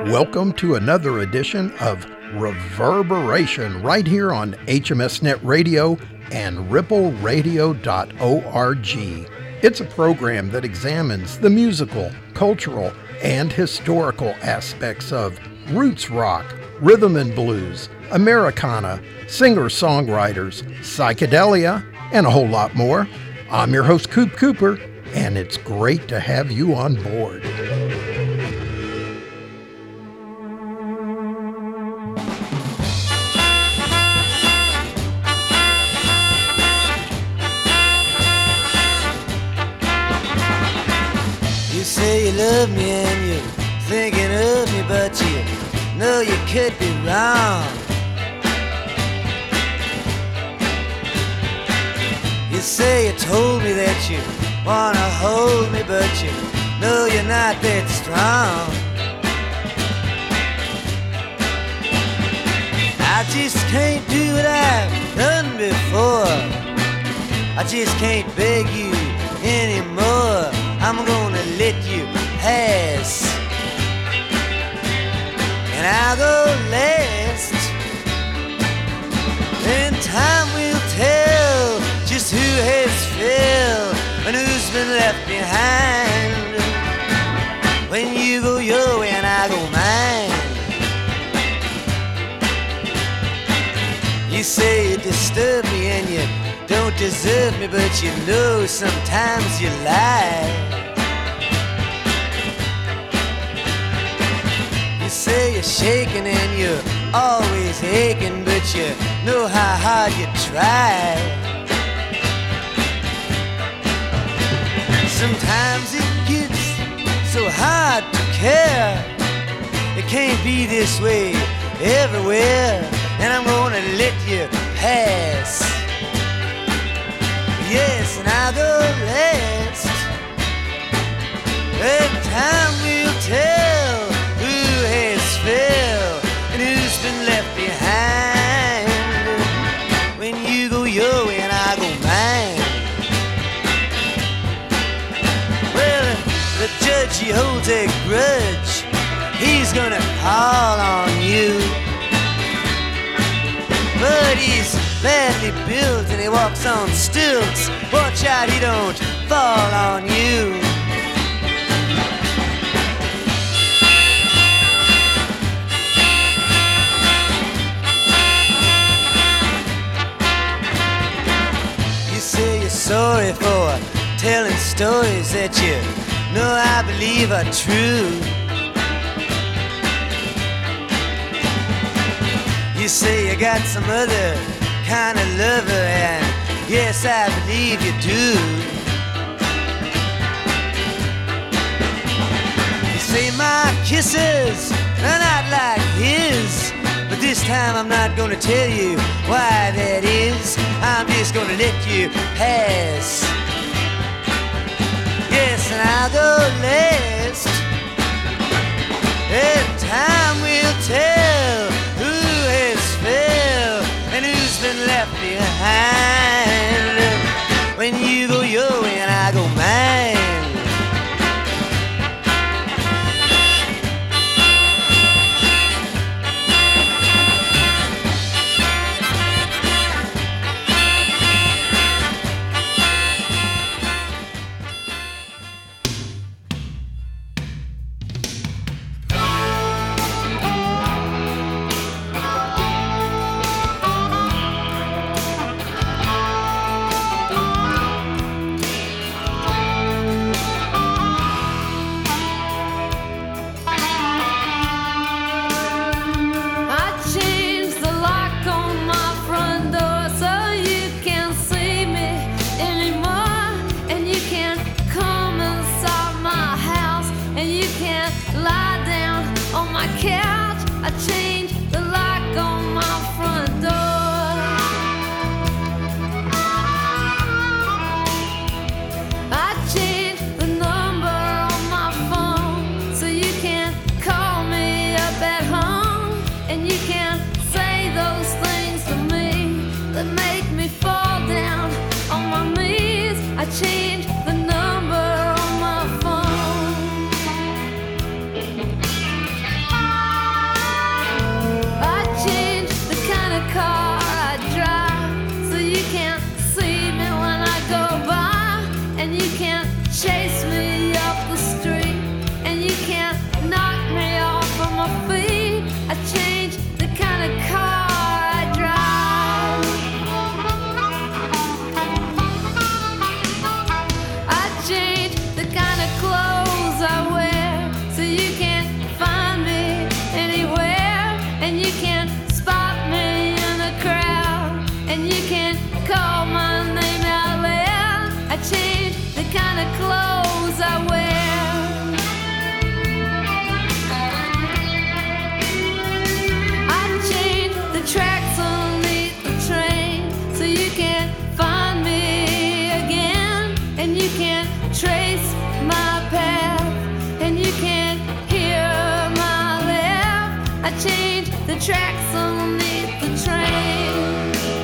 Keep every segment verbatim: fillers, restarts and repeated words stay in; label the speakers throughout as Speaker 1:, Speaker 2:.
Speaker 1: Welcome to another edition of Reverberation right here on H M S Net Radio and ripple radio dot org. It's a program that examines the musical, cultural, and historical aspects of roots rock, rhythm and blues, Americana, singer-songwriters, psychedelia, and a whole lot more. I'm your host, Coop Cooper, and it's great to have you on board.
Speaker 2: You say you love me and you're thinking of me, but you know you could be wrong. You say you told me that you wanna hold me, but you know you're not that strong. I just can't do what I've done before. I just can't beg you anymore. I'm gonna let you pass, and I'll go last. Then time will tell just who has failed and who's been left behind. When you go your way and I go mine. You say you disturb me and you don't deserve me, but you know sometimes you lie. You say you're shaking and you're always aching, but you know how hard you try. Sometimes it gets so hard to care. It can't be this way everywhere, and I'm gonna let you pass. Yes, and I'll go last. And time will tell who has failed and who's been left behind. When you go your way and I go mine. Well, the judge, he holds a grudge. He's gonna call on you, but he's badly built and he walks on stilts. Watch out he don't fall on you. You say you're sorry for telling stories that you know I believe are true. You say you got some other kind of lover, and yes, I believe you do. You say my kisses are not like his, but this time I'm not gonna tell you why that is. I'm just gonna let you pass. Yes, and I'll go last. And time will tell who has failed and who's been left behind. When you go your way and I go mine.
Speaker 3: chase me up the street, and you can't knock me off of my feet. I changed the kind of car I drive. I changed the kind of clothes I wear, so you can't find me anywhere, and you can't spot me in a crowd, and you can't call my name out loud. I changed the kind of clothes I wear. I changed the tracks underneath the train, so you can't find me again, and you can't trace my path, and you can't hear my laugh. I changed the tracks underneath the train.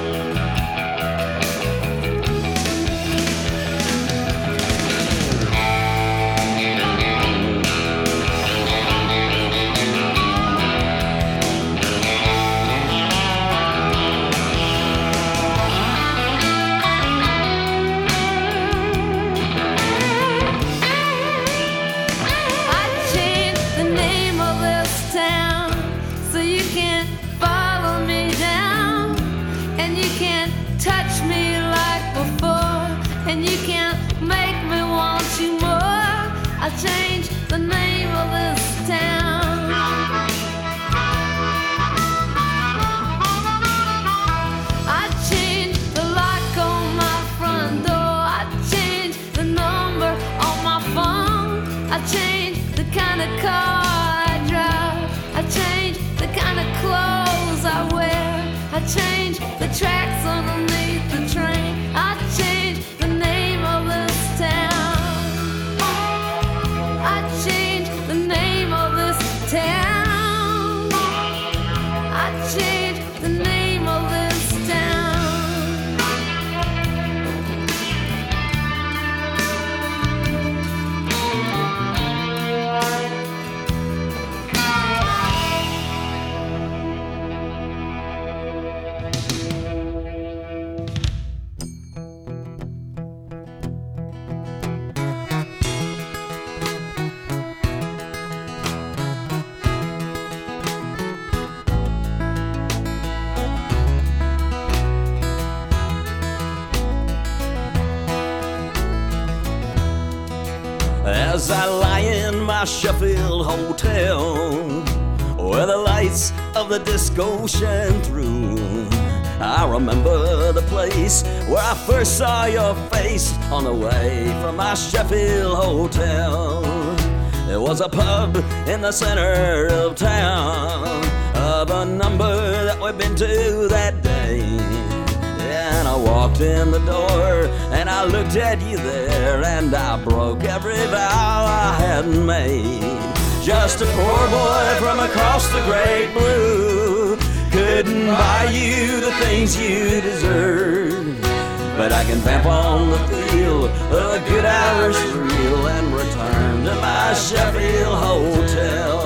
Speaker 3: And you can't make me want you more. I changed the name of this town. I changed the lock on my front door. I changed the number on my phone. I changed the kind of car I drive. I changed the kind of clothes I wear. I changed the tracks underneath the train. I changed the name of this town. I changed the name of this town. I changed the name of this town.
Speaker 4: As I lie in my Sheffield hotel, where the lights of the disco shine through, I remember the place where I first saw your face on the way from my Sheffield hotel. There was a pub in the center of town, of a number that we'd been to that day. And I walked in the door and I looked at you there, and I broke every vow I hadn't made. Just a poor boy from across the great blue, couldn't buy you the things you deserve, but I can vamp on the feel of a good Irish reel and return to my Sheffield hotel.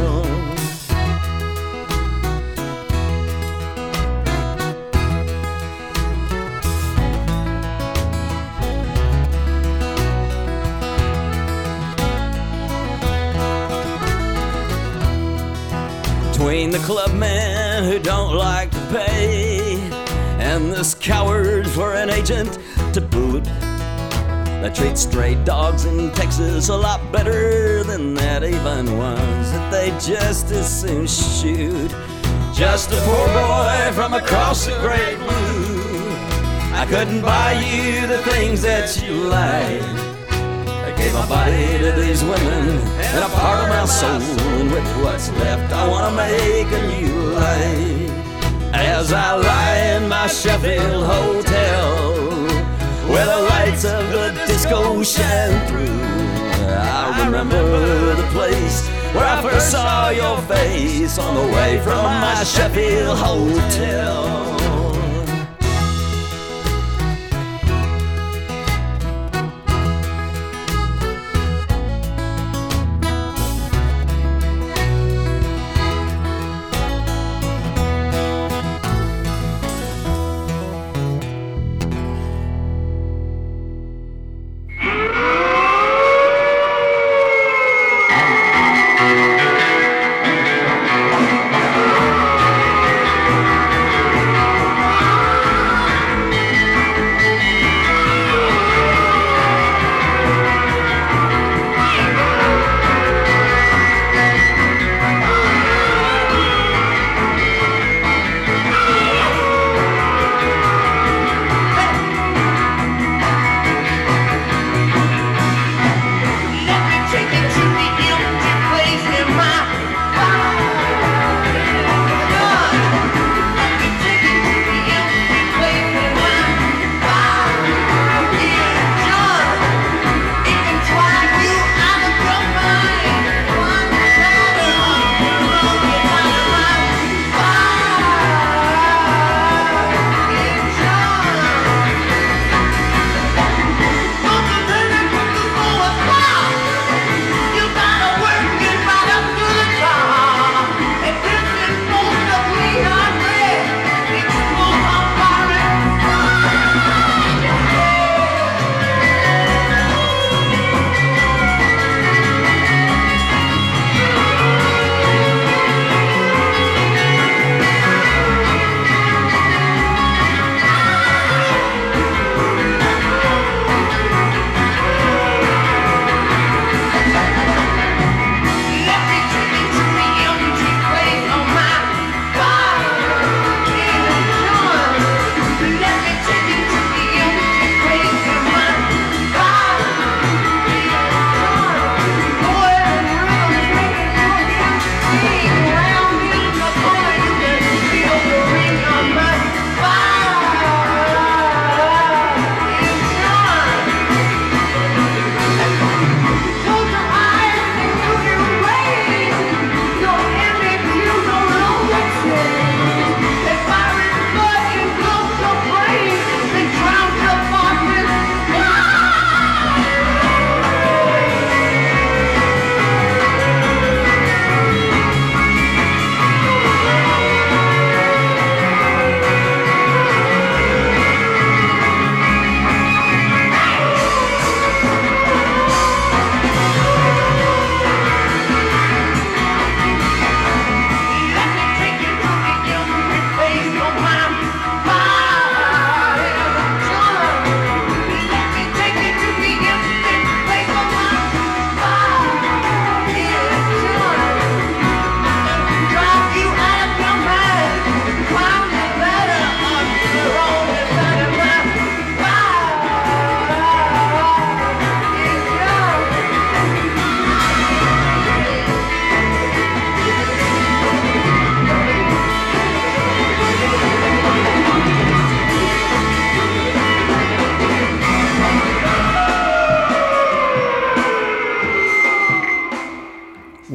Speaker 4: Between the clubmen who don't like to pay and this coward for an agent to boot, that treats stray dogs in Texas a lot better than that even ones that they just as soon shoot. Just a poor boy from across the great blue, I couldn't buy you the things that you like. I gave my body to these women and a part of my soul, and with what's left I want to make a new life. As I lie in my Sheffield hotel, where the lights of the disco shine through, I remember the place where I first saw your face on the way from my Sheffield hotel.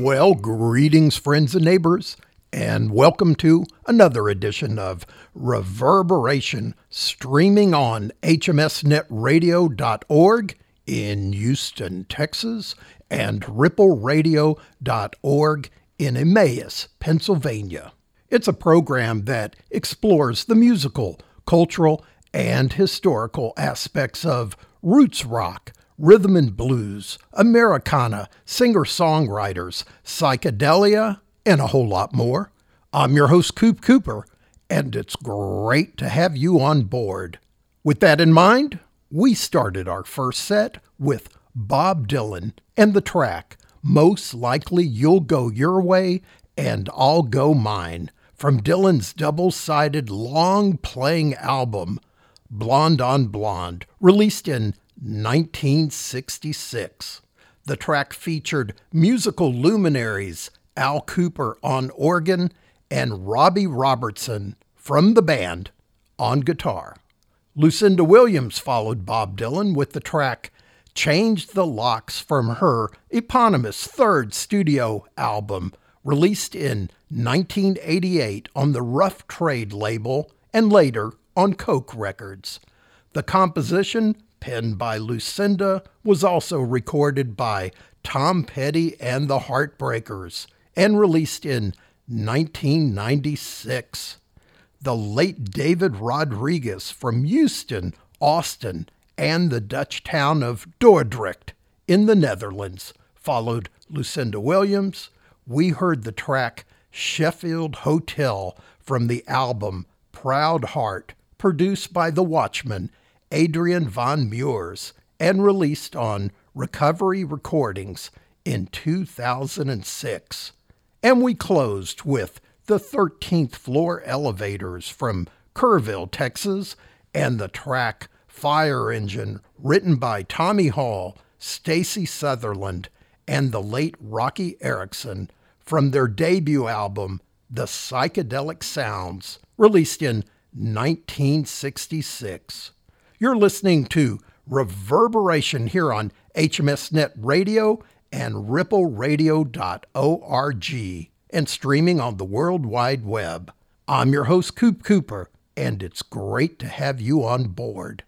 Speaker 1: Well, greetings, friends and neighbors, and welcome to another edition of Reverberation, streaming on H M S net radio dot org in Houston, Texas, and ripple radio dot org in Emmaus, Pennsylvania. It's a program that explores the musical, cultural, and historical aspects of roots rock, rhythm and blues, Americana, singer-songwriters, psychedelia, and a whole lot more. I'm your host, Coop Cooper, and it's great to have you on board. With that in mind, we started our first set with Bob Dylan and the track Most Likely You'll Go Your Way and I'll Go Mine from Dylan's double-sided long-playing album, Blonde on Blonde, released in nineteen sixty-six. The track featured musical luminaries Al Kooper on organ and Robbie Robertson from the band on guitar. Lucinda Williams followed Bob Dylan with the track Change the Locks from her eponymous third studio album, released in nineteen eighty-eight on the Rough Trade label and later on Coke Records. The composition, penned by Lucinda, was also recorded by Tom Petty and the Heartbreakers and released in nineteen ninety-six. The late David Rodriguez from Houston, Austin, and the Dutch town of Dordrecht in the Netherlands followed Lucinda Williams. We heard the track Sheffield Hotel from the album Proud Heart, produced by the Watchman, Adrian Van Meurs, and released on Recovery Recordings in two thousand six. And we closed with the thirteenth Floor Elevators from Kerrville, Texas, and the track Fire Engine, written by Tommy Hall, Stacy Sutherland, and the late Rocky Erickson from their debut album, The Psychedelic Sounds, released in nineteen sixty-six. You're listening to Reverberation here on H M S Net Radio and ripple radio dot org and streaming on the World Wide Web. I'm your host, Coop Cooper, and it's great to have you on board.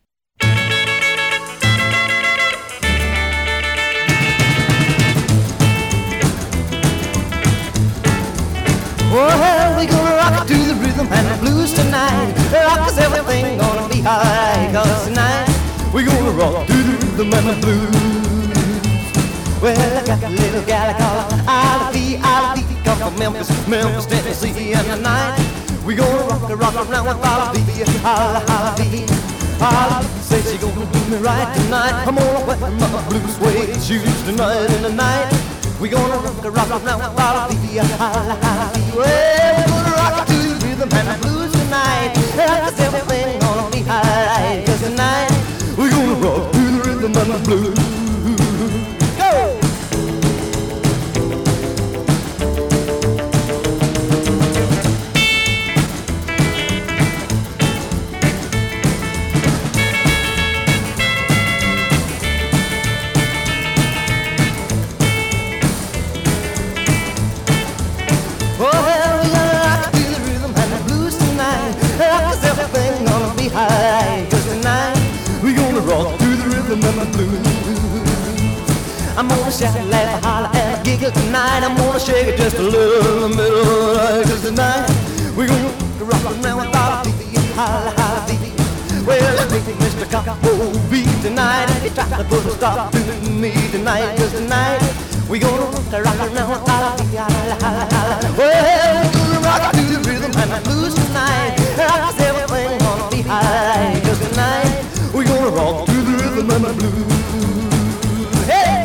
Speaker 2: Well, we gonna rock to the rhythm and the blues tonight. Rock 'cause everything gonna be alright. 'Cause tonight we gonna rock to the rhythm and the blues. Well, I got a little gal I call her Ivy, Ivy, come from Memphis, Memphis, Tennessee. And tonight we gonna rock the rock around with Ivy, holla, Ivy. Ivy say she gonna do me right tonight. I'm gonna wet my blue suede shoes tonight. And tonight we gonna rock the rock around with Ivy, holla, Ivy. Well, we're gonna rock to the rhythm and the blues tonight. Cause everything gonna be alright. Cause tonight we gonna rock to the rhythm and the blues. Go! I'm gonna shout, laugh, holler, and giggle tonight. I'm gonna shake it just a little in the middle of the night. 'Cause tonight we gonna rock around with our baby, holla, holla, baby. Well, I think Mister Coppo beat tonight. He tried to put a stop to me tonight. 'Cause tonight we gonna rock around with our baby, holla, holla, holla. Well, we gonna rock to the rhythm and the blues tonight. 'Cause everything gonna be alright. 'Cause tonight we gonna rock to the rhythm and the blues. Hey!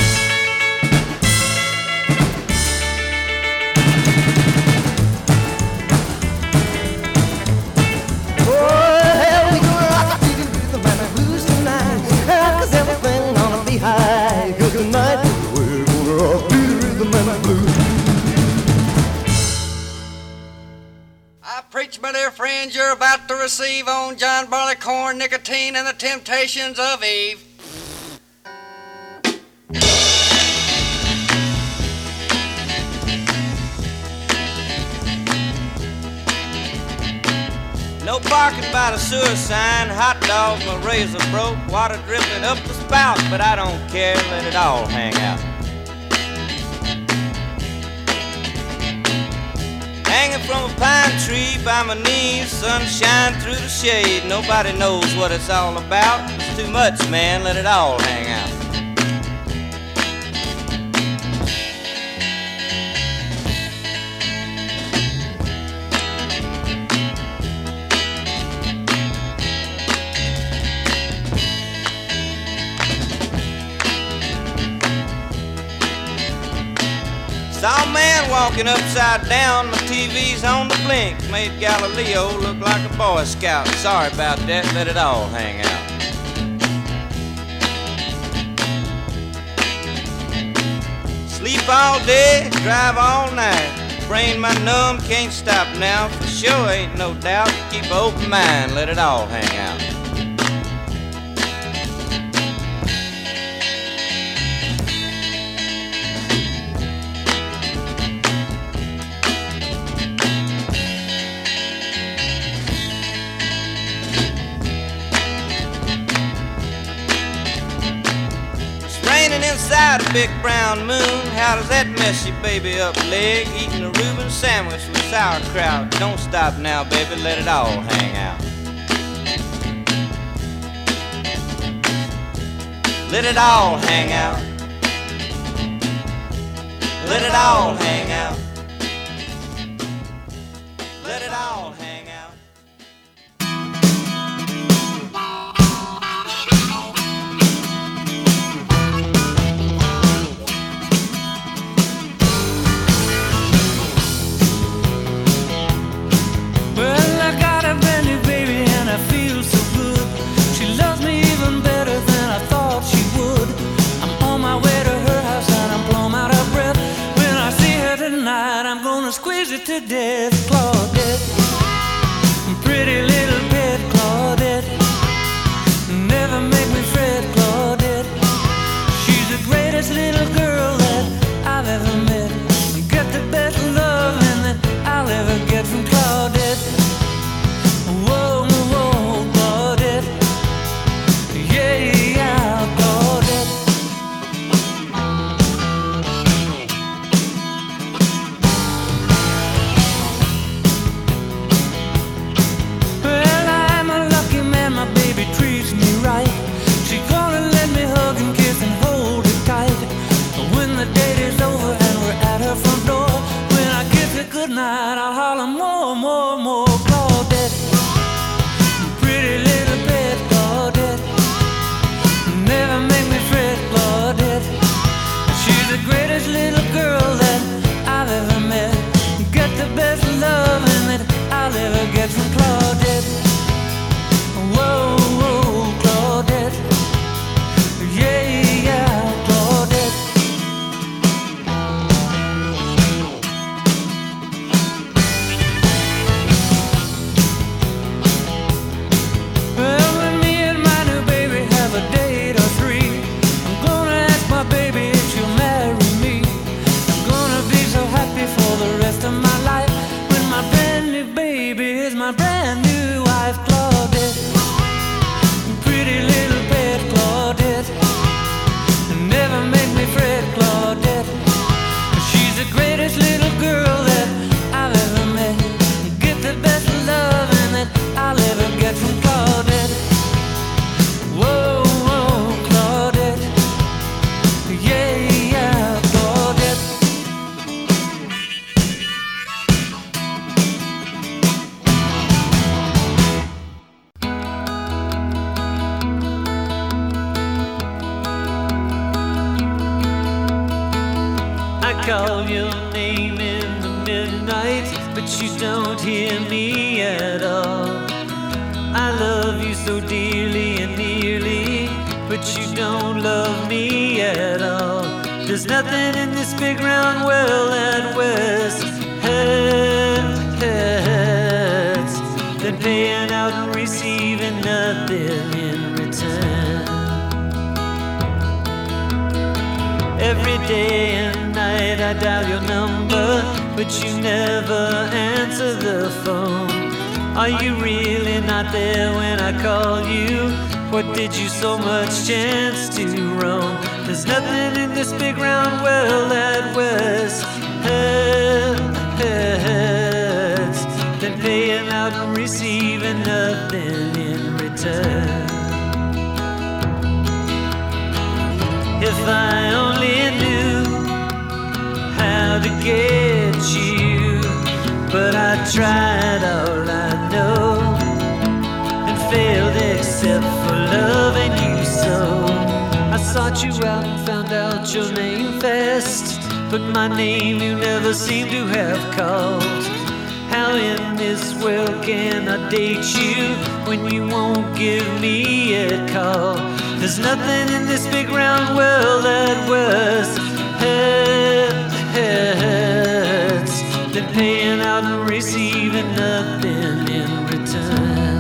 Speaker 5: Preach, my dear friends, you're about to receive on John Barleycorn, Nicotine, and the Temptations of Eve.
Speaker 6: barking by the sewer sign, hot dogs, my razor broke, water dripping up the spout, but I don't care, let it all hang out. Hanging from a pine tree by my knees, sunshine through the shade, nobody knows what it's all about, it's too much, man, let it all hang out. Saw a man walking upside down, my T V's on the blink, made Galileo look like a Boy Scout. Sorry about that, let it all hang out. Sleep all day, drive all night, brain my numb, can't stop now, for sure ain't no doubt, keep an open mind, let it all hang out. Inside a big brown moon, how does that mess your baby up leg? Eating a Reuben sandwich with sauerkraut. Don't stop now, baby, let it all hang out. Let it all hang out. Let it all hang out. Let it all hang out.
Speaker 7: Well, I got a brand new baby and I feel so good. She loves me even better than I thought she would. I'm on my way to her house and I'm plumb out of breath. When I see her tonight, I'm gonna squeeze her to death. Claudette, pretty little pet Claudette, never make me fret Claudette. She's the greatest little girl that I've ever met. Get the best loving that I'll ever get from Claudette. Whoa, whoa, Claudette. Yeah, yeah, Claudette. Well, I'm a lucky man, my baby treats me right. She's gonna let me hug and kiss and hold her tight. When the date is over and we're at her front door, when I kiss her goodnight, I'll holler more, more, more Claudette. Pretty little pet Claudette, never make me fret Claudette. She's the greatest little girl that I've ever met. Get the best loving that I'll ever get from Claudette. Whoa, whoa, Claudette. Yeah, yeah, Claudette. Well, when me and my new baby have a date or three, I'm gonna ask my baby if she'll marry me. I'm gonna be so happy for the rest of my life when my brand new baby is my brand new wife, Claudette. Pretty little pet Claudette, never make me fret Claudette. She's the greatest little girl that I've ever met. Get the best loving that I'll ever get from Claudette. Whoa, whoa, Claudette. Yeah, yeah, Claudette. I call your name in the midnight, but you don't hear me at all. I love you so dearly and nearly, but you don't love me at all. There's nothing in this big round world that West has than paying out and receiving nothing in return. Every day and night I dial your number, but you never answer the phone. Are you really not there when I call you? What did you so much chance to roam? There's nothing in this big round world that was hurts than paying out and receiving nothing in return. If I only knew how to get you, but I tried all I know and failed except for loving you so. I sought you out and found out your name fast, but my name you never seem to have called. How in this world can I date you when you won't give me a call? There's nothing in this big round world that was hurts than paying out and receiving nothing in return.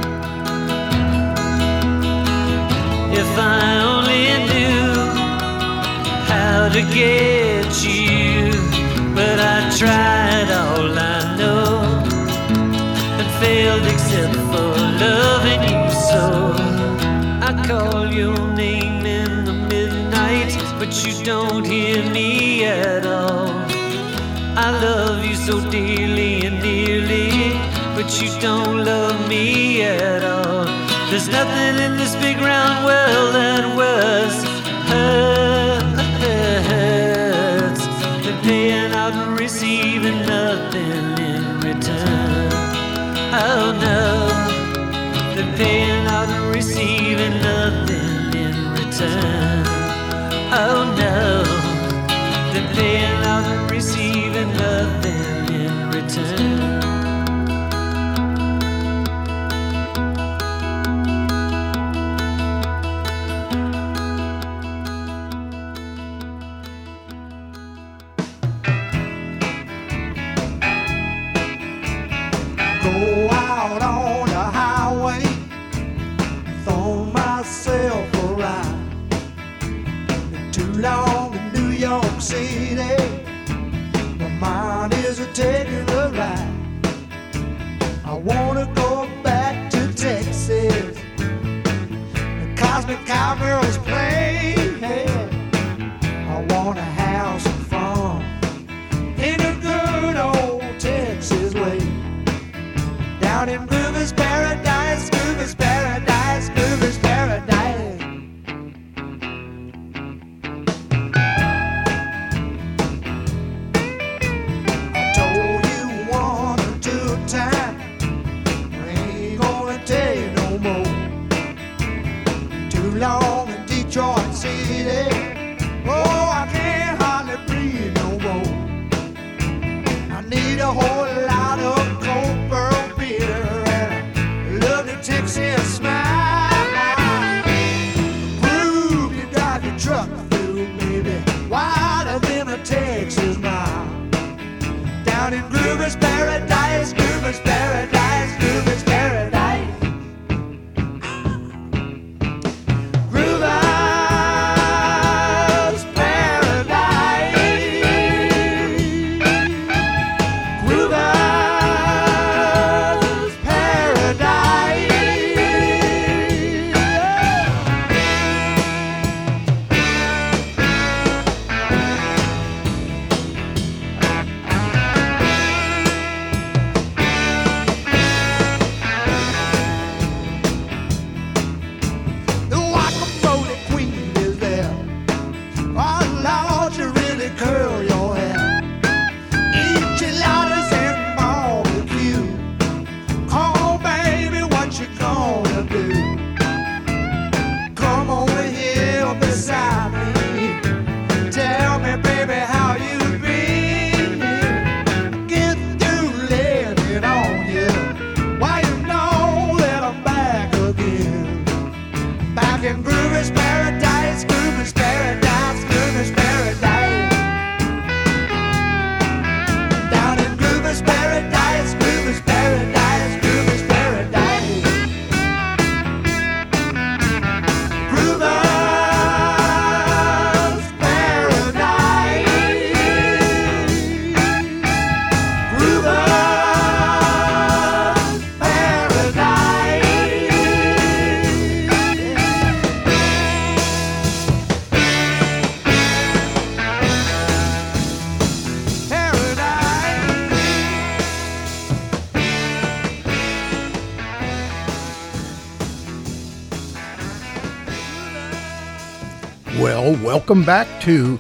Speaker 7: If I only knew how to get you, but I tried all I know and failed except for loving you so. I call your name in the midnight, but you don't hear me at all. I love you so dearly and nearly, but you don't love me at all. There's nothing in this big round world that was hurts than paying out and receiving nothing in return. Oh no, than paying out and receiving nothing in return. Oh no, than paying out and receiving nothing in return.
Speaker 8: Go out on the highway, throw myself a ride. Been too long in New York City, my mind is a taking a ride. I wanna go back to Texas, the cosmic cowgirls play. I wanna have some fun in a good old Texas way. Down in Groover's Paradise, Groover's Paradise, Groover's Paradise. I told you one or two times, I ain't gonna tell you no more. Too long in Detroit City, oh, I can't
Speaker 1: Well, welcome back to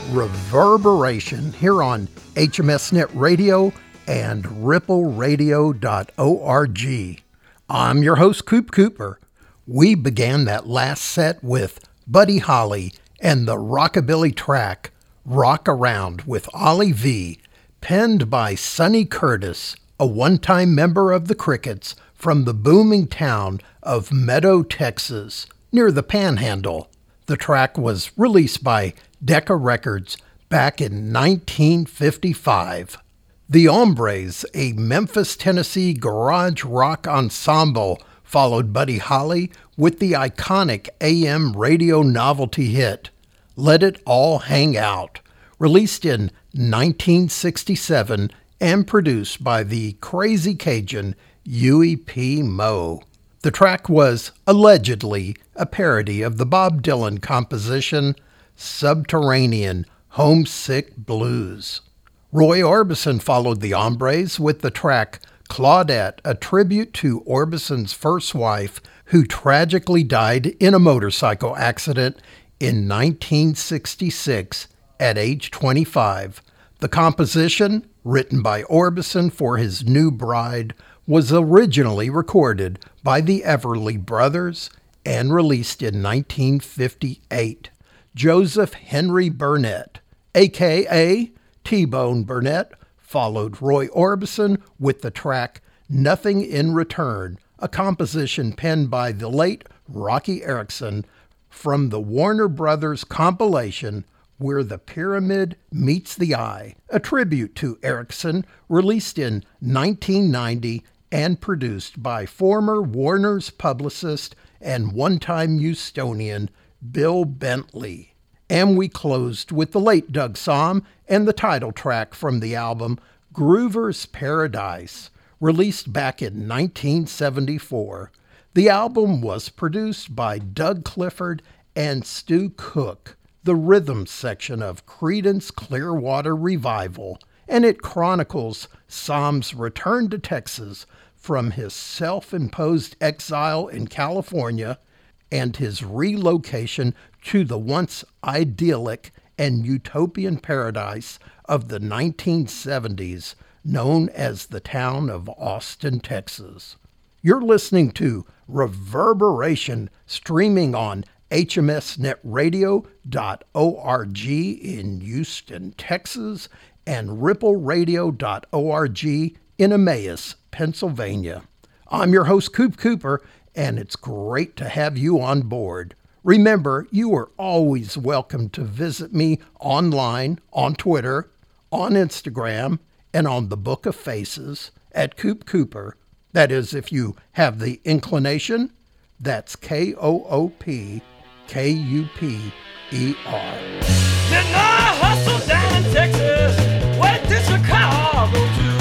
Speaker 1: Reverberation here on H M S Net Radio and ripple radio dot org. I'm your host, Coop Cooper. We began that last set with Buddy Holly and the rockabilly track Rock Around with Ollie V, penned by Sonny Curtis, a one-time member of the Crickets from the booming town of Meadow, Texas, near the Panhandle. The track was released by Decca Records back in nineteen fifty-five. The Hombres, a Memphis, Tennessee garage rock ensemble, followed Buddy Holly with the iconic A M radio novelty hit, Let It All Hang Out, released in nineteen sixty-seven and produced by the Crazy Cajun Huey P. Moe. The track was allegedly a parody of the Bob Dylan composition Subterranean Homesick Blues. Roy Orbison followed the Hombres with the track Claudette, a tribute to Orbison's first wife, who tragically died in a motorcycle accident in nineteen sixty-six at age twenty-five. The composition, written by Orbison for his new bride, was originally recorded by the Everly Brothers and released in nineteen fifty-eight. Joseph Henry Burnett, a k a. T-Bone Burnett, followed Roy Orbison with the track Nothing in Return, a composition penned by the late Rocky Erickson from the Warner Brothers compilation Where the Pyramid Meets the Eye, a tribute to Erickson, released in nineteen ninety and produced by former Warner's publicist and one-time Houstonian Bill Bentley. And we closed with the late Doug Sahm and the title track from the album Groover's Paradise, released back in nineteen seventy-four. The album was produced by Doug Clifford and Stu Cook, the rhythm section of Creedence Clearwater Revival, and it chronicles Sahm's return to Texas from his self-imposed exile in California and his relocation to the once idyllic and utopian paradise of the nineteen seventies, known as the town of Austin, Texas. You're listening to Reverberation, streaming on H M S net radio dot org in Houston, Texas, and ripple radio dot org in Emmaus, Pennsylvania. I'm your host, Coop Cooper, and it's great to have you on board. Remember, you are always welcome to visit me online, on Twitter, on Instagram, and on the Book of Faces at Coop Cooper. That is, if you have the inclination. That's K O O P K U P E R.
Speaker 7: Then I hustle down in Texas, wait to Chicago too.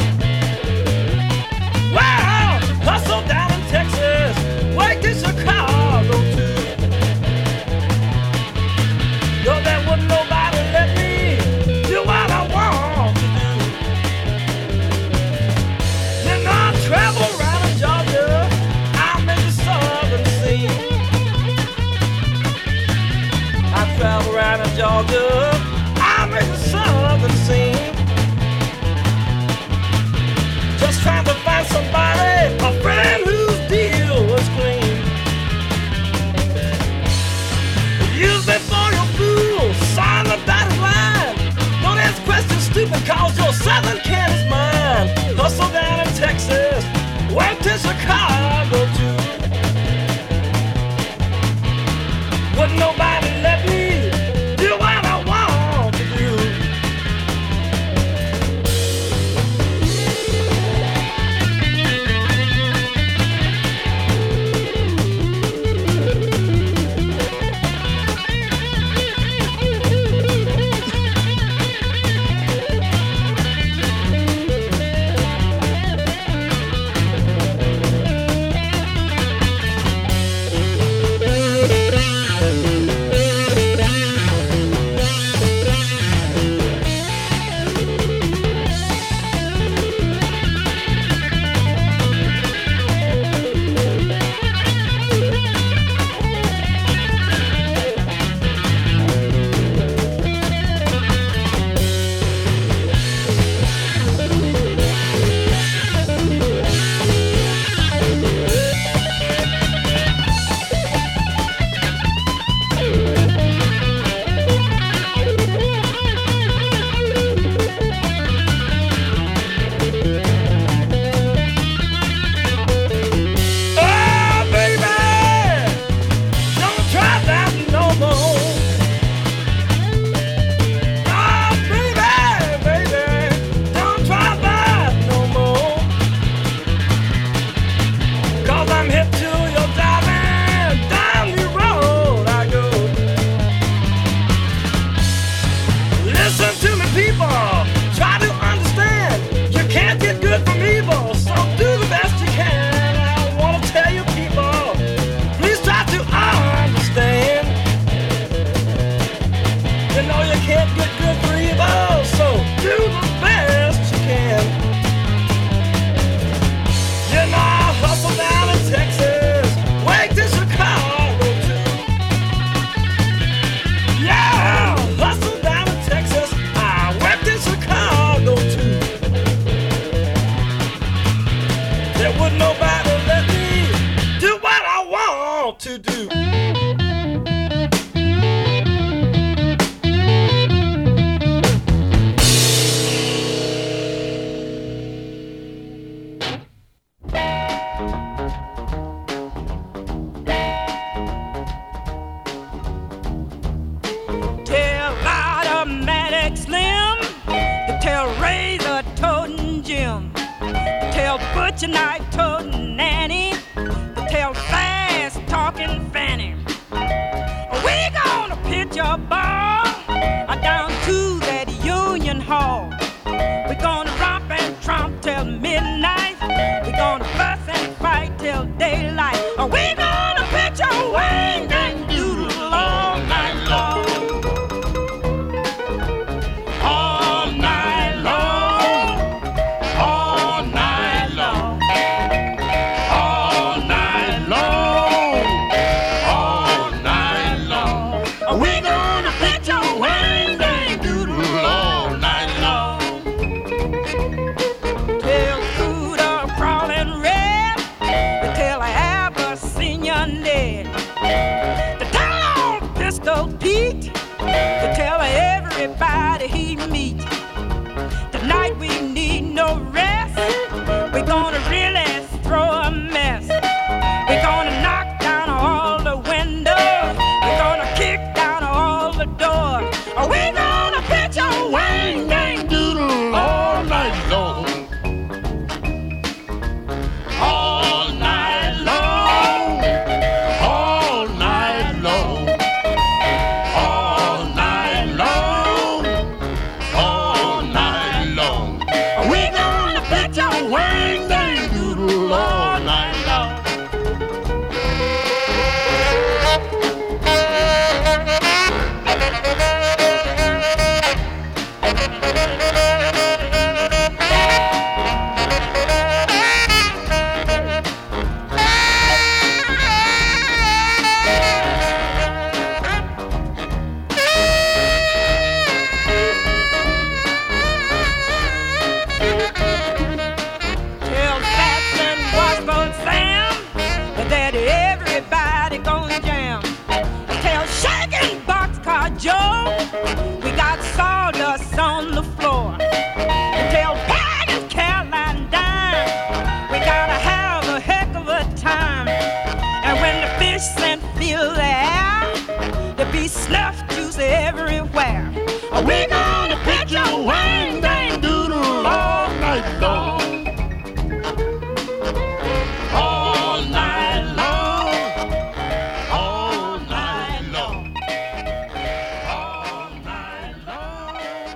Speaker 7: Wow, hustle down in Texas, wait to Chicago too. Though there wouldn't nobody let me do what I want to do. Then I travel around in Georgia, I'm in the southern scene. I travel around in Georgia. good, good, good for you. Oh, so do the best you can. You know, I hustle down in Texas, way to Chicago too. Yeah, hustle down in Texas, I went to Chicago too. There would nobody let me do what I want to do.
Speaker 9: Tell Automatic Slim, you tell Razor Toting Jim, you tell Butcher Knife Toting Nanny, you tell Fast Talking Fanny. We gonna pitch a ball down to that Union Hall. We gonna romp and tromp till midnight. We gonna fuss and fight till daylight. We gonna pitch a wing and doodle all night long. All night long. All night long. All night long. All night long. We gonna pitch a wing and doodle all night long. Tell Cooter Crawling Red, they tell Abyssinian Ned, they tell old Pistol Pete, they tell everybody he meet. Tonight we need no rest. We're gonna really throw a mess. We're gonna knock down all the windows. We're gonna kick down all the doors. We're gonna pitch a wing dang doodle all night long. All night long. All night long. All night long. All night long. We gonna pitch a wing dang doodle all night long. Tell Captain Washboard Sam that everybody gon' jam. Tell Shaking Boxcar Joe we got sawdust on the floor. Tell Pagan Caroline Dime we gotta have a heck of a time. And when the fish scent fill the air, there be snuff juice everywhere. We gonna pitch a wing dang doodle all night long. All night long. All night long. All night long.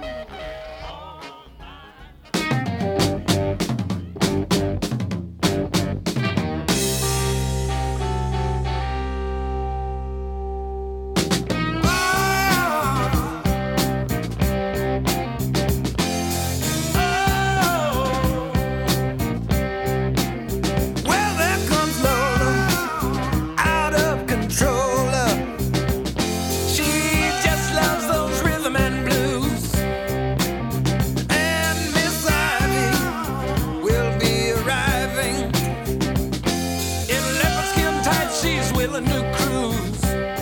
Speaker 2: Well, there comes Lola, out of control. She just loves those rhythm and blues. And Miss Ivy will be arriving. In leopard skin tights, she's willing to cruise.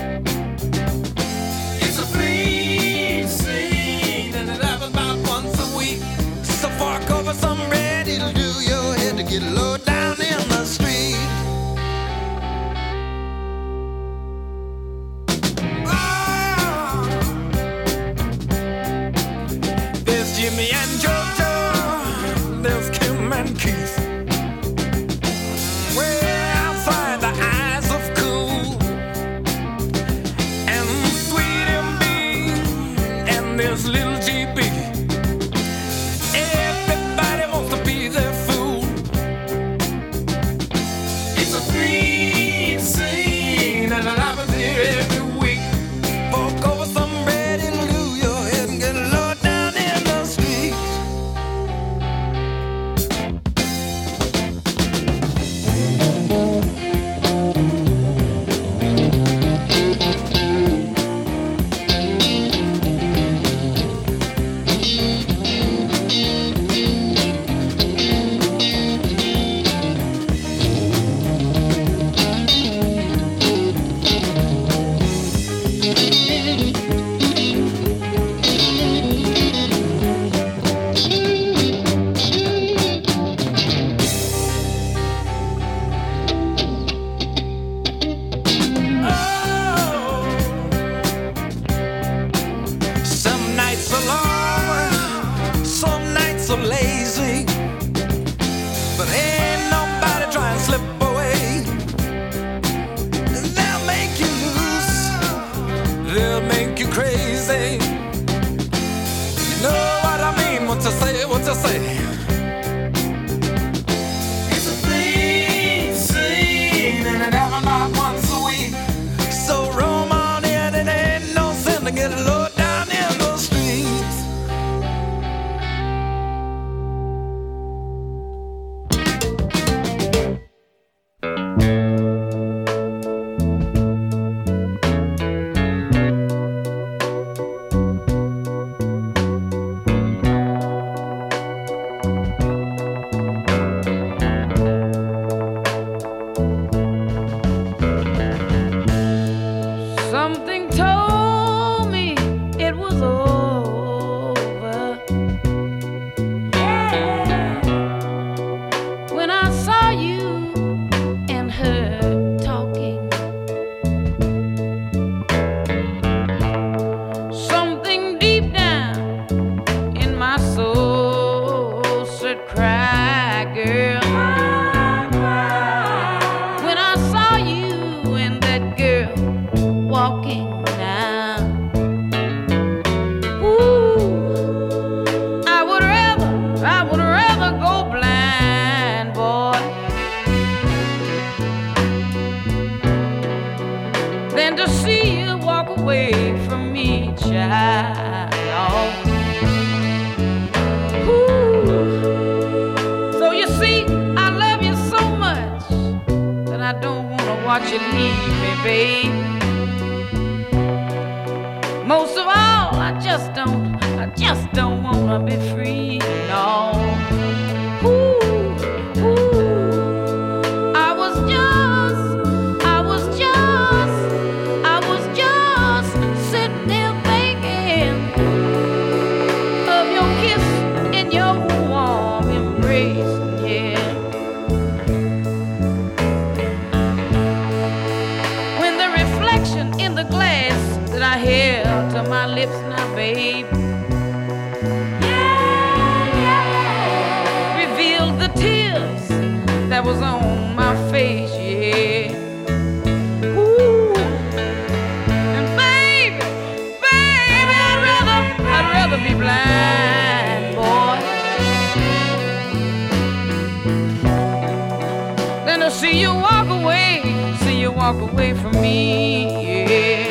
Speaker 2: It's a free scene, and it happens about once a week. So fork over some bread, it'll do your head to get low down in the street. Ah. There's Jimmy and Jojo, there's Kim and Keith. Way outside the eyes of cool. And Sweet M B, and there's Little G B. Everybody wants to be their fool. It's a free scene, and it happens here every week. Fork over some bread, it'll do your head and
Speaker 9: watch you leave me, babe. Most of all, I just don't, I just don't wanna be free, no. Ooh, ooh. I was just, I was just, I was just sitting there thinking of your kiss and your warm embrace, yeah. When the reflection in the glass that I held to my lips now, babe, yeah, yeah, revealed the tears that was on my face, yeah. Ooh, and baby, baby, I'd rather, I'd rather be blind, boy, than to see you walk away, see you walk away from me, yeah.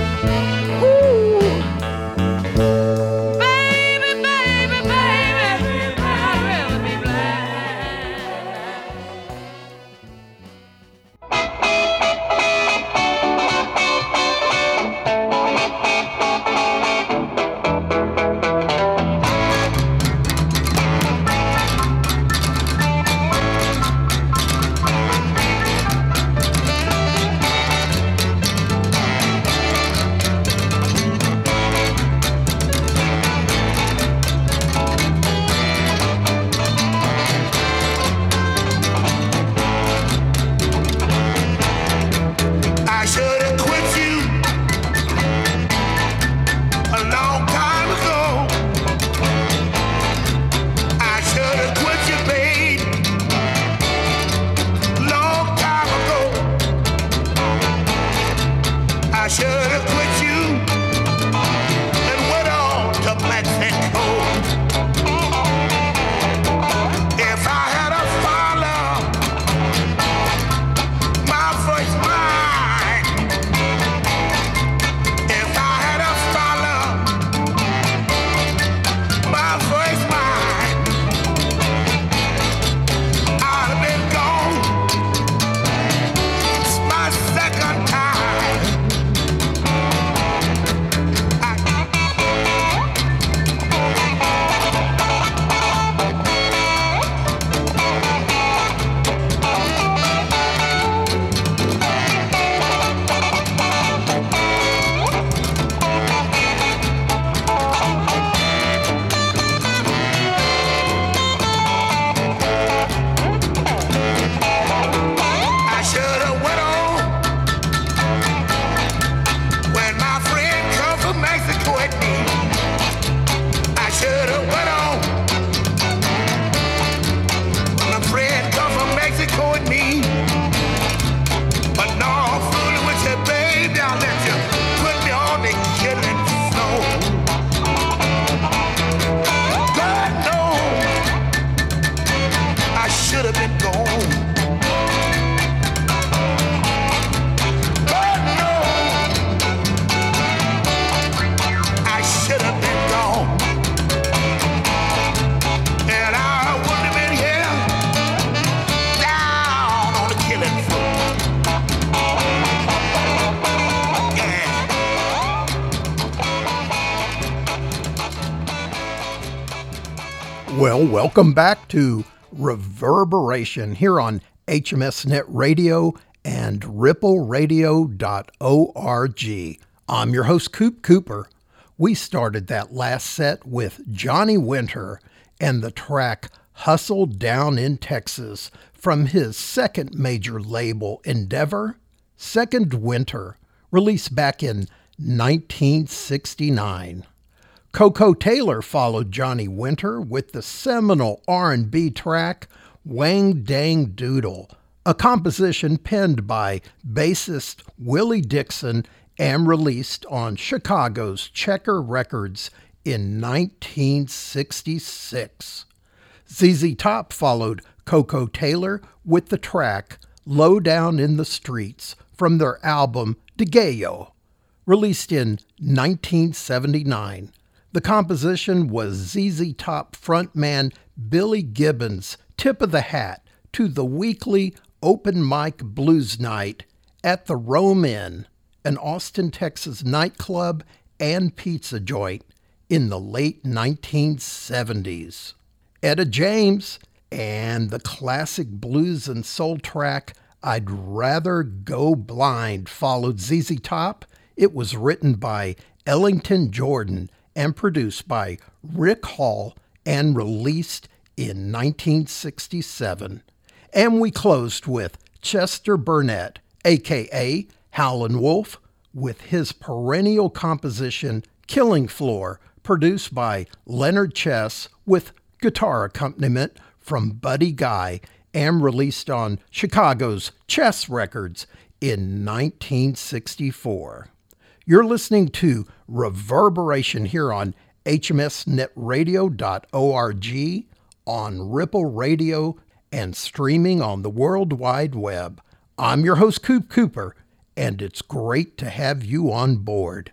Speaker 1: Well, welcome back to Reverberation here on H M S Net Radio and ripple radio dot org. I'm your host, Coop Cooper. We started that last set with Johnny Winter and the track Hustle Down in Texas from his second major label endeavor, Second Winter, released back in nineteen sixty-nine. Koko Taylor followed Johnny Winter with the seminal R and B track Wang Dang Doodle, a composition penned by bassist Willie Dixon and released on Chicago's Checker Records in nineteen sixty-six. Z Z Top followed Koko Taylor with the track Low Down in the Streets from their album DeGayo, released in nineteen seventy-nine. The composition was Z Z Top frontman Billy Gibbons' tip of the hat to the weekly open mic blues night at the Rome Inn, an Austin, Texas nightclub and pizza joint in the late nineteen seventies. Etta James and the classic blues and soul track I'd Rather Go Blind followed Z Z Top. It was written by Ellington Jordan and produced by Rick Hall and released in nineteen sixty-seven. And we closed with Chester Burnett, aka Howlin' Wolf, with his perennial composition Killing Floor, produced by Leonard Chess with guitar accompaniment from Buddy Guy and released on Chicago's Chess Records in nineteen sixty-four. You're listening to Reverberation here on H M S net radio dot org, on Ripple Radio, and streaming on the World Wide Web. I'm your host, Coop Cooper, and it's great to have you on board.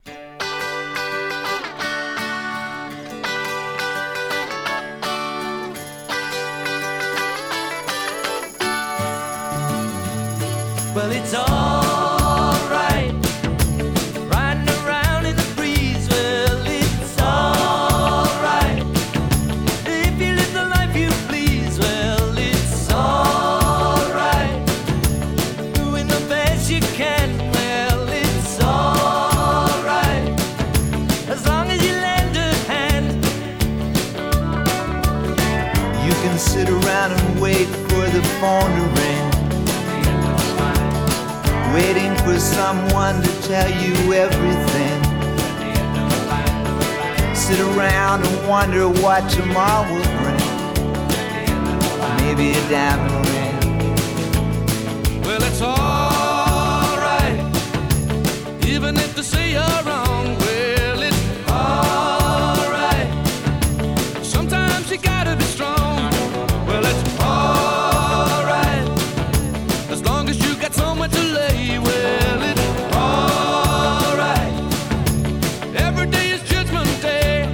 Speaker 7: Well, it's all right, riding around in the breeze. Well, it's all right, if you live the life you please. Well, it's all right, doing the best you can. Well, it's all right, as long as you lend a hand.
Speaker 10: You can sit around and wait for the phone to ring, waiting for someone to tell you everything. Sit around and wonder what tomorrow will bring. Maybe a diamond ring.
Speaker 7: Well, it's all right, even if they say you're wrong. Well, it's all right, sometimes you gotta be strong. Well, it's all right, as long as you got somewhere to lay. Well, it's all right, every day is Judgment Day.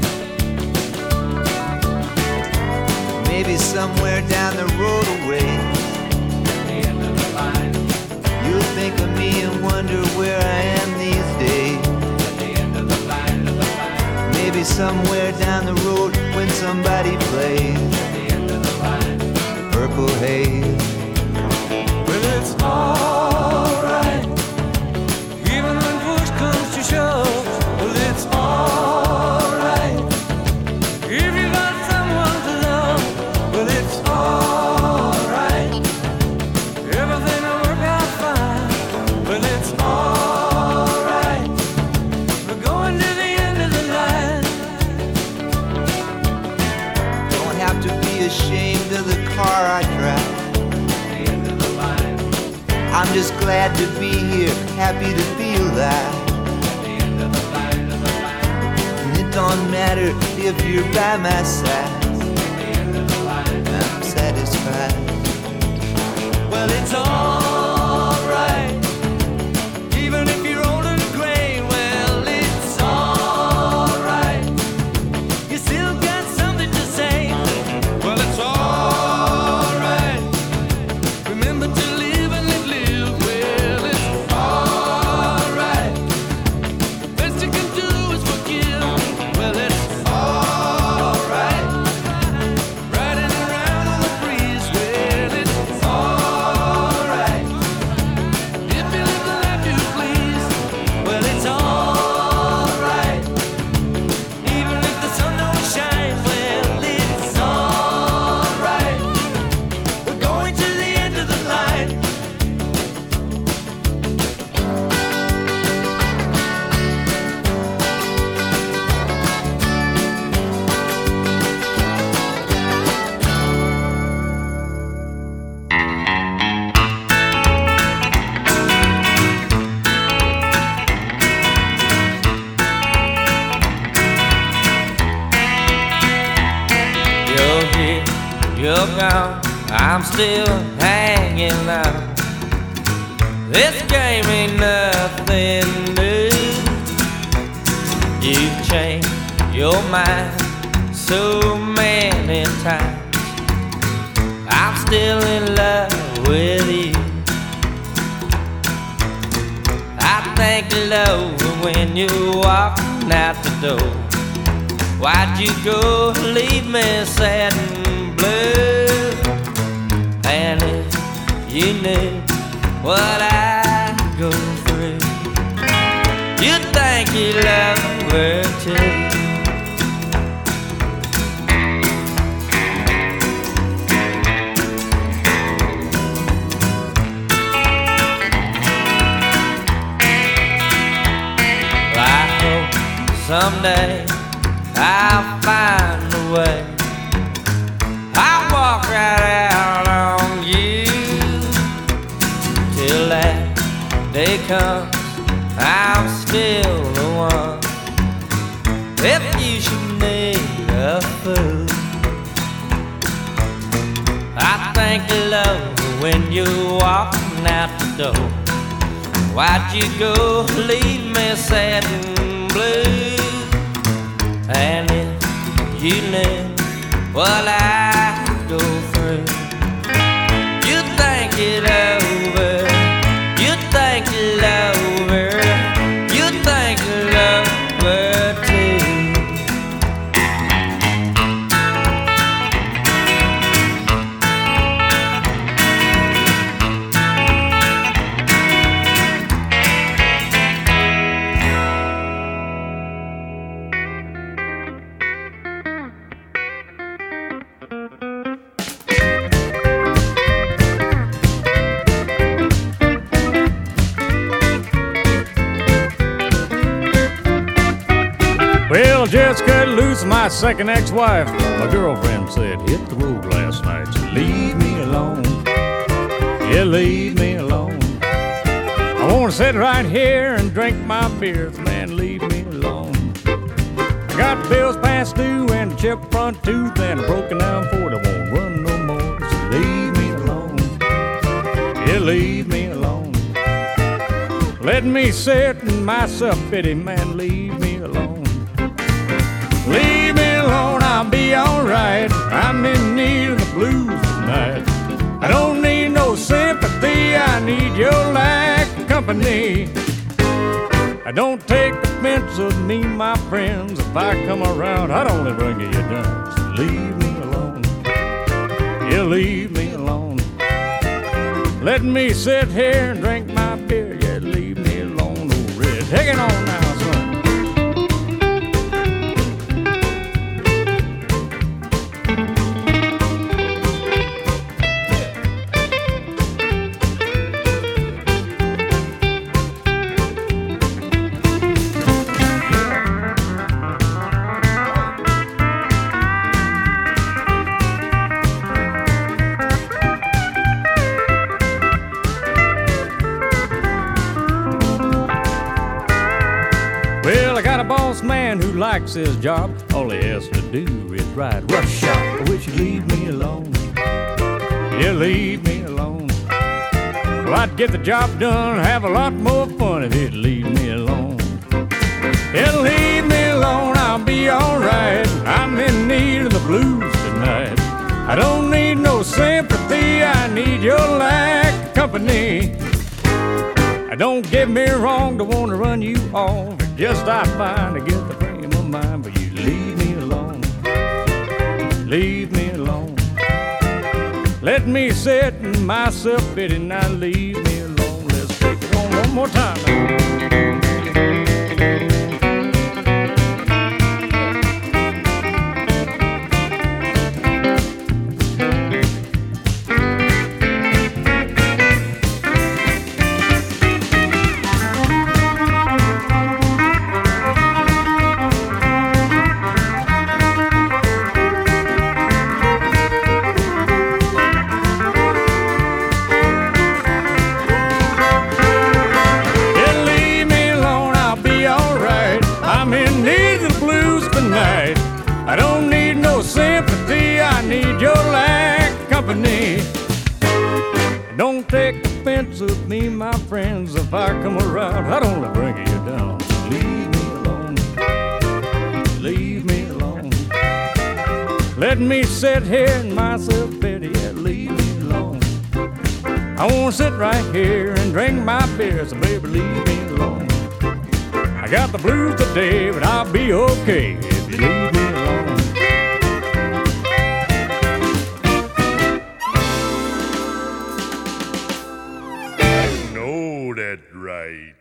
Speaker 10: Maybe somewhere down the road away,
Speaker 7: At the end of the line,
Speaker 10: you'll think of me and wonder where I am these days.
Speaker 7: at the end of the line, of the line,
Speaker 10: Maybe somewhere down the road when somebody plays
Speaker 7: at the end of the line.
Speaker 10: Purple Haze.
Speaker 7: Well, it's all right, even when push comes to shove. Well, it's all right, if you got someone to love. Well, it's all right, everything will work out fine. Well, it's all right, we're going to the end of the line.
Speaker 10: Don't have to be ashamed of the car I drive. I'm just glad to be here, happy to feel that. And it don't matter if you're by my side, I'm satisfied.
Speaker 7: Well, it's all right, even if you're old and gray. Well, it's all right, you still got something to say. Well, it's all right, remember to live and live, live. Well, it's all right, the best you can do is forgive. Well, it's all right, riding around on the breeze. Well, it's all right, if you live the life you please. Well, it's all right, even if the sun don't shine. Well, it's all right, we're going to the end of the line. You're here, you're gone, I'm still hanging on. This game ain't nothing new. You've changed your mind so many times. I'm still in love with you.
Speaker 6: love when you're walking out the door? Why'd you go leave me sad and blue? And if you knew what I go through, you'd think you love her too. Someday I'll find a way. I'll walk right out on you. Till that day comes, I'm still the one. If you should need a fool, I think you love when you're walking out the door. Why'd you go leave me sad and blue? And if you knew what I go through, you'd think it over. You'd think it over. You'd think it over too.
Speaker 11: Well, just cut loose my second ex-wife. My girlfriend said, hit the road last night, so leave me alone. Yeah, leave me alone. I want to sit right here and drink my beers, man, leave me alone. I got bills past due and a chipped front tooth and a broken down Ford. I won't run no more, so leave me alone. Yeah, leave me alone. Let me sit in my self-pity, man, leave me alone. Leave me alone, I'll be alright. I'm in need of the blues tonight. I don't need no sympathy, I need your lack of company. I don't take offense of me, my friends. If I come around, I'd only bring you down. So leave me alone. Yeah, leave me alone. Let me sit here and drink my beer. Yeah, leave me alone, old red. Take it on now, son. Man who likes his job, all he has to do is ride roughshod. I wish you'd leave me alone. Yeah, leave me alone. Well, I'd get the job done, have a lot more fun if you'd leave me alone. Yeah, leave me alone, I'll be alright. I'm in need of the blues tonight. I don't need no sympathy, I need your lack of company. Don't get me wrong, don't want to run you off. It's just I find to get the frame of mind, but you leave me alone. Leave me alone. Let me sit in my self-pity, now leave me alone. Let's take it on one more time now. Don't take offense of me, my friends. If I come around, I'd only bring you down. So leave me alone. Leave me alone. Let me sit here in my self-pity. Yeah, leave me alone. I want to sit right here and drink my beer. So baby, leave me alone. got the blues today, but I'll be okay if you leave me alone.
Speaker 12: You know that's right.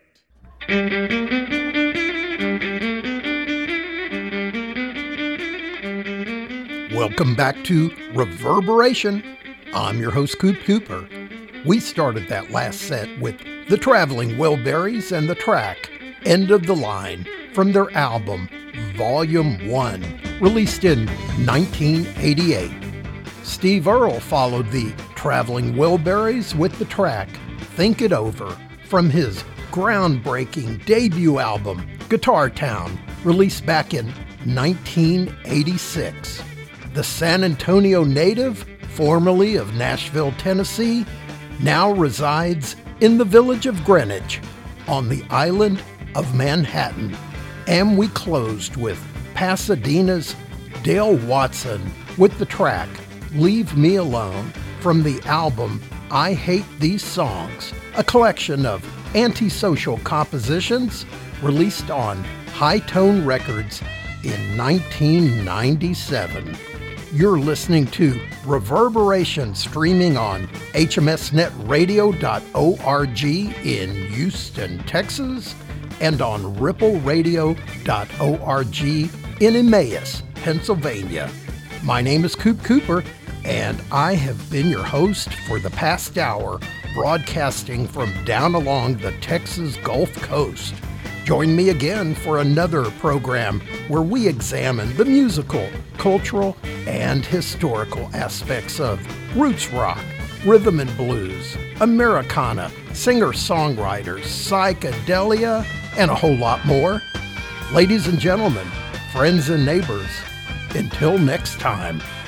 Speaker 1: Welcome back to Reverberation. I'm your host, Coop Cooper. We started that last set with the Traveling Wilburys and the track End of the Line from their album Volume one, released in nineteen eighty-eight. Steve Earle followed the Traveling Wilburys with the track Think It Over from his groundbreaking debut album Guitar Town, released back in nineteen eighty-six. The San Antonio native, formerly of Nashville, Tennessee, now resides in the village of Greenwich on the island of Manhattan. And we closed with Pasadena's Dale Watson with the track Leave Me Alone from the album I Hate These Songs, a collection of antisocial compositions released on High Tone Records in nineteen ninety-seven. You're listening to Reverberation, streaming on H M S net radio dot org in Houston, Texas, and on ripple radio dot org in Emmaus, Pennsylvania. My name is Coop Cooper, and I have been your host for the past hour, broadcasting from down along the Texas Gulf Coast. Join me again for another program where we examine the musical, cultural, and historical aspects of roots rock, rhythm and blues, Americana, singer-songwriters, psychedelia, and a whole lot more. Ladies and gentlemen, friends and neighbors, until next time.